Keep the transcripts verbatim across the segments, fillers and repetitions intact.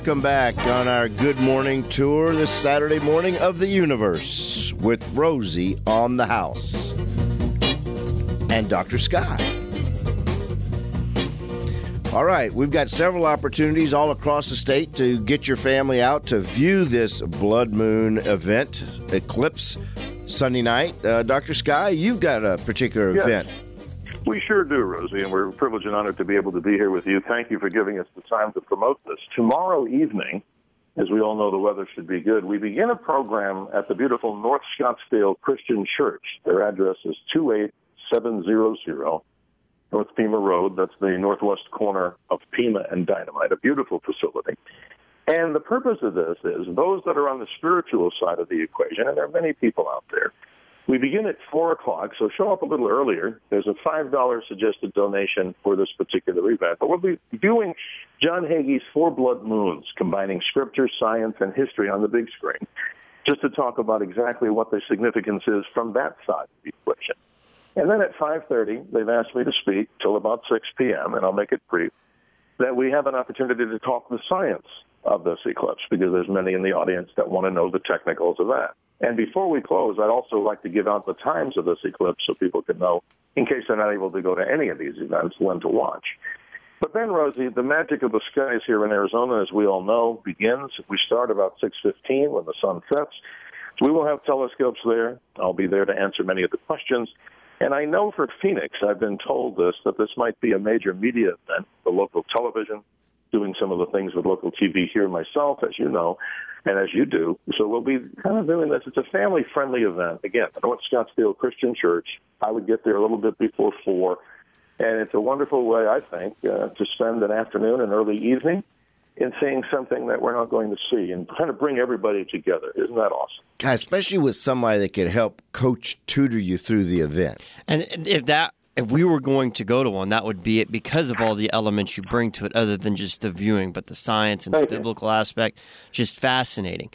welcome back on our Good Morning Tour this Saturday morning of the universe with Rosie on the house and Doctor Sky. All right, we've got several opportunities all across the state to get your family out to view this blood moon event, eclipse, Sunday night. Uh, Doctor Sky, you've got a particular yes, event. We sure do, Rosie, and we're privileged and honored to be able to be here with you. Thank you for giving us the time to promote this. Tomorrow evening, as we all know the weather should be good, we begin a program at the beautiful North Scottsdale Christian Church. Their address is two eight seven hundred North Pima Road. That's the northwest corner of Pima and Dynamite, a beautiful facility. And the purpose of this is those that are on the spiritual side of the equation, and there are many people out there, we begin at four o'clock, so show up a little earlier. There's a five dollars suggested donation for this particular event. But we'll be viewing John Hagee's Four Blood Moons, combining scripture, science, and history on the big screen, just to talk about exactly what the significance is from that side of the equation. And then at five thirty, they've asked me to speak till about six p.m., and I'll make it brief, that we have an opportunity to talk the science of this eclipse, because there's many in the audience that want to know the technicals of that. And before we close, I'd also like to give out the times of this eclipse so people can know, in case they're not able to go to any of these events, when to watch. But then, Rosie, the magic of the skies here in Arizona, as we all know, begins. We start about six fifteen when the sun sets. We will have telescopes there. I'll be there to answer many of the questions. And I know for Phoenix, I've been told this, that this might be a major media event, the local television, doing some of the things with local T V here myself, as you know, and as you do. So we'll be kind of doing this. It's a family-friendly event. Again, the North Scottsdale Christian Church. I would get there a little bit before four. And it's a wonderful way, I think, uh, to spend an afternoon and early evening in seeing something that we're not going to see and kind of bring everybody together. Isn't that awesome? God, especially with somebody that could help coach, tutor you through the event. And if that... If we were going to go to one, that would be it because of all the elements you bring to it other than just the viewing, but the science and the Thank you. biblical aspect, just fascinating.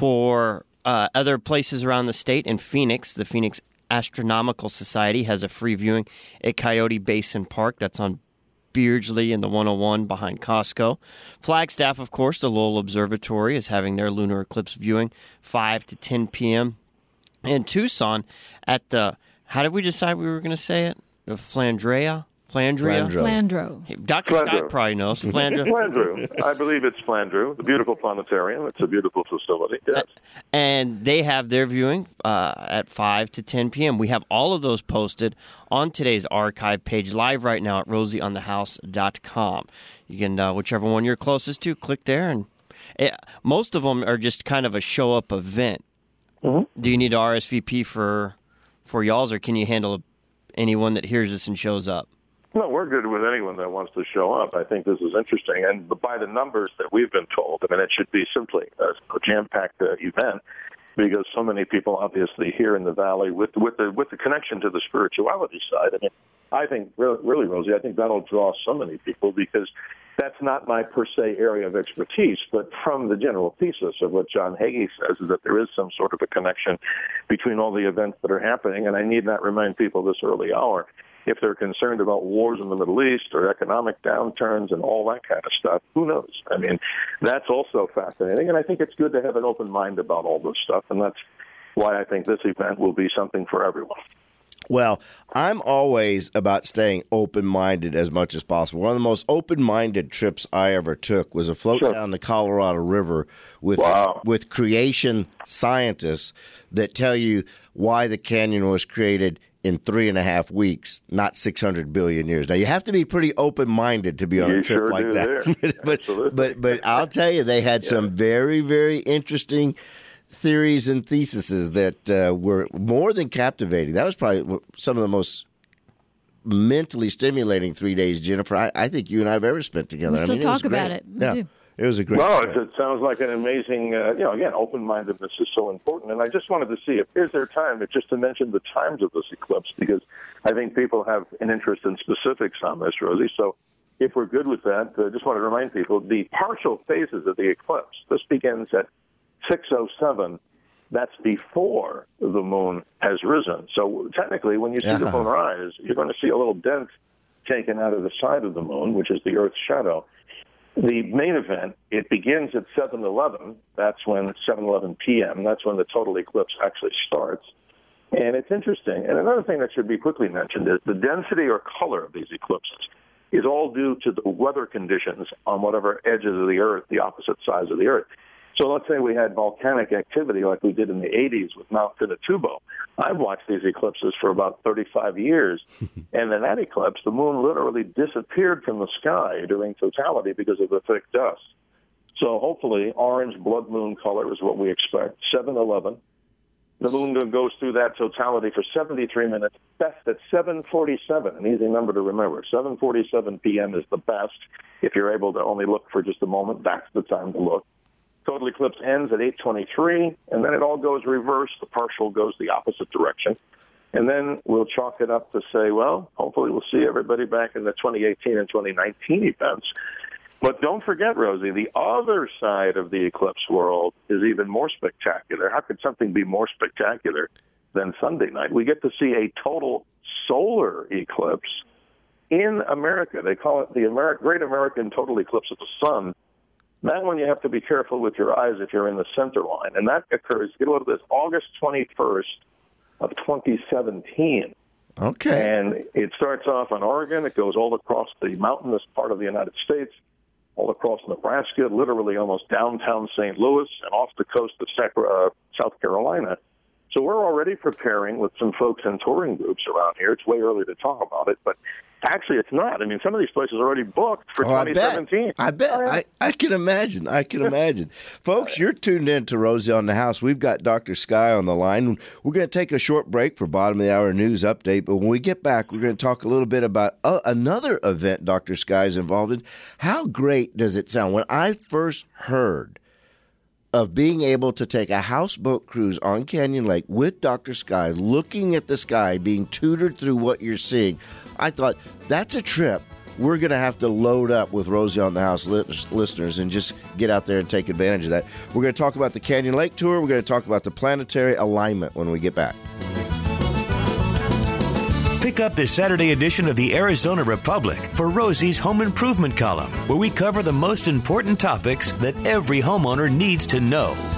For uh, other places around the state, in Phoenix, the Phoenix Astronomical Society has a free viewing at Coyote Basin Park. That's on Beardsley and the one oh one behind Costco. Flagstaff, of course, the Lowell Observatory is having their lunar eclipse viewing five to ten p.m. In Tucson at the, how did we decide we were going to say it? The Flandria? Flandria? Flandro. Flandro. Doctor Flandro. Scott probably knows. Flandria. Flandreau. I believe it's Flandreau, the beautiful planetarium. It's a beautiful facility. Yes. And they have their viewing uh, at five to ten p.m. We have all of those posted on today's archive page live right now at rosie on the house dot com. You can, uh, whichever one you're closest to, click there. And it, most of them are just kind of a show-up event. Mm-hmm. Do you need to R S V P for, for y'all's, or can you handle anyone that hears this and shows up? No, we're good with anyone that wants to show up. I think this is interesting. And by the numbers that we've been told, I mean, it should be simply a jam-packed uh, event because so many people, obviously, here in the Valley with with the with the connection to the spirituality side. I mean, I think, really, really, Rosie, I think that'll draw so many people because that's not my per se area of expertise, but from the general thesis of what John Hagee says is that there is some sort of a connection between all the events that are happening, and I need not remind people this early hour, if they're concerned about wars in the Middle East or economic downturns and all that kind of stuff, who knows? I mean, that's also fascinating, and I think it's good to have an open mind about all this stuff, and that's why I think this event will be something for everyone. Well, I'm always about staying open-minded as much as possible. One of the most open-minded trips I ever took was a float Sure. down the Colorado River with Wow. with creation scientists that tell you why the canyon was created in three and a half weeks, not six hundred billion years. Now, you have to be pretty open-minded to be on You a trip sure like do that. there. but, Absolutely. but but I'll tell you, they had Yeah. some very, very interesting theories and theses that uh, were more than captivating. That was probably some of the most mentally stimulating three days, Jennifer, I, I think you and I have ever spent together. We I still mean, talk it was about great. it. We Yeah, do. it was a great Well, trip. it, it sounds like an amazing, uh, you know, again, open-mindedness is so important. And I just wanted to see if is there time, just to mention the times of this eclipse, because I think people have an interest in specifics on this, Rosie. So if we're good with that, I uh, just want to remind people the partial phases of the eclipse. This begins at six oh seven. That's before the moon has risen. So technically, when you see Yeah. the moon rise, you're going to see a little dent taken out of the side of the moon, which is the Earth's shadow. The main event, it begins at seven eleven. That's when seven eleven p.m. That's when the total eclipse actually starts. And it's interesting. And another thing that should be quickly mentioned is the density or color of these eclipses is all due to the weather conditions on whatever edges of the Earth, the opposite sides of the Earth. So let's say we had volcanic activity like we did in the eighties with Mount Pinatubo. I've watched these eclipses for about thirty-five years, and in that eclipse, the moon literally disappeared from the sky during totality because of the thick dust. So hopefully, orange blood moon color is what we expect, seven eleven. The moon goes through that totality for seventy-three minutes, best at seven forty-seven, an easy number to remember. seven forty-seven p.m. is the best. If you're able to only look for just a moment, that's the time to look. Total eclipse ends at eight twenty-three, and then it all goes reverse. The partial goes the opposite direction. And then we'll chalk it up to say, well, hopefully we'll see everybody back in the twenty eighteen and twenty nineteen events. But don't forget, Rosie, the other side of the eclipse world is even more spectacular. How could something be more spectacular than Sunday night? We get to see a total solar eclipse in America. They call it the Ameri- Great American Total Eclipse of the Sun. That one you have to be careful with your eyes if you're in the center line. And that occurs, get a load of this, August twenty-first of twenty seventeen. Okay. And it starts off in Oregon. It goes all across the mountainous part of the United States, all across Nebraska, literally almost downtown Saint Louis, and off the coast of uh, South Carolina. So we're already preparing with some folks in touring groups around here. It's way early to talk about it, but actually it's not. I mean, some of these places are already booked for oh, twenty seventeen. I bet. I, bet. I, I can imagine. I can imagine. Folks, you're tuned in to Rosie on the House. We've got Doctor Sky on the line. We're going to take a short break for bottom of the hour news update, but when we get back, we're going to talk a little bit about uh, another event Doctor Sky is involved in. How great does it sound? When I first heard of being able to take a houseboat cruise on Canyon Lake with Doctor Sky, looking at the sky, being tutored through what you're seeing, I thought, that's a trip we're going to have to load up with Rosie on the House listeners and just get out there and take advantage of that. We're going to talk about the Canyon Lake tour. We're going to talk about the planetary alignment when we get back. Pick up this Saturday edition of the Arizona Republic for Rosie's Home Improvement column, where we cover the most important topics that every homeowner needs to know.